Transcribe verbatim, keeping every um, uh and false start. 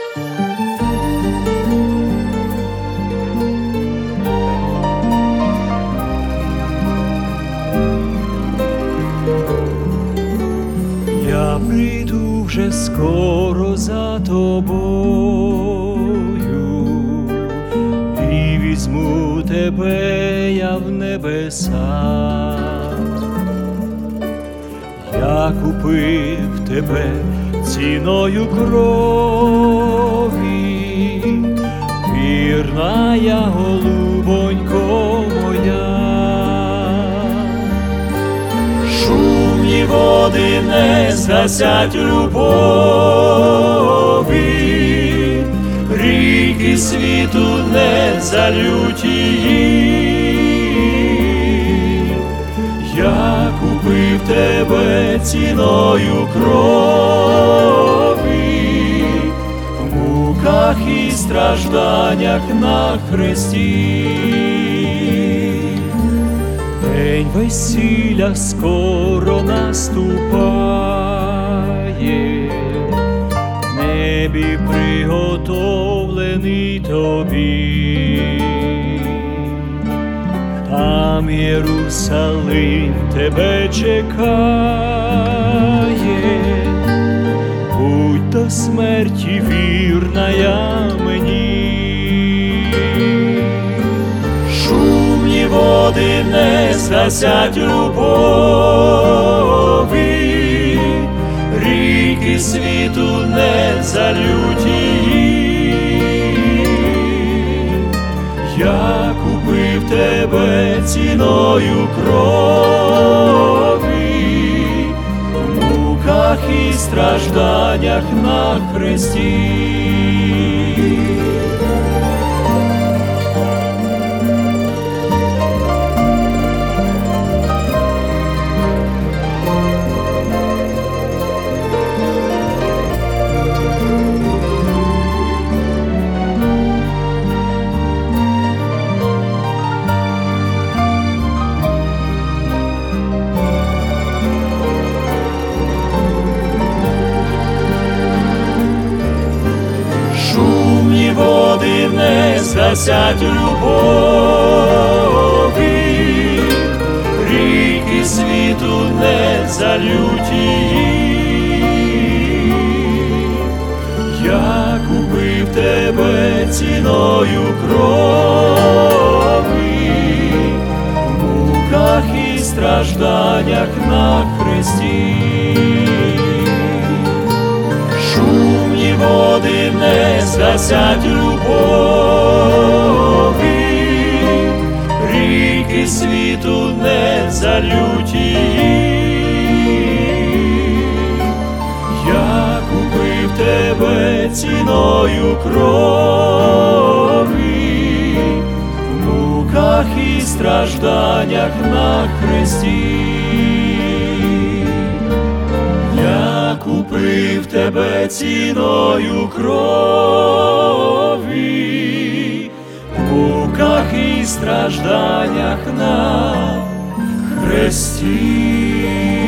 Я прийду вже скоро за тобою і візьму тебе я в небеса. Я купив тебе ціною крові, вірна я, голубонько моя. Шумні води не згасять любові, ріки світу не залють її. Я купив тебе ціною крові, в муках і стражданнях на хресті. День весілля скоро наступає, в небі приготовлений тобі. Там Єрусалим тебе чекає, будь до смерті вірна я мені. Шумні води не згасять любові, ріки світу не залють її. Я купив тебе ціною крові, в муках і стражданнях на хресті. Шумні води не згасять любові, ріки світу не залють її. Я купив тебе ціною крові, в муках і стражданнях на хресті. Шумні води не згасять любові, ріки світу не залють її. Я купив тебе ціною крові, в муках і стражданнях на хресті. Я купив тебе ціною крові, в муках і стражданнях на хресті.